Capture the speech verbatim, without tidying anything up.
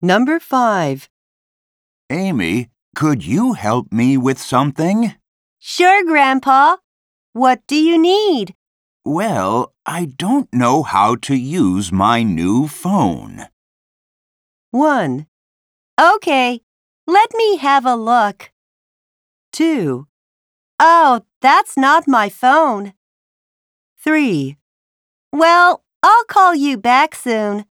Number five. Amy, could you help me with something? Sure, Grandpa. What do you need? Well, I don't know how to use my new phone. One. Okay, let me have a look. Two. Oh, that's not my phone. Three. Well, I'll call you back soon.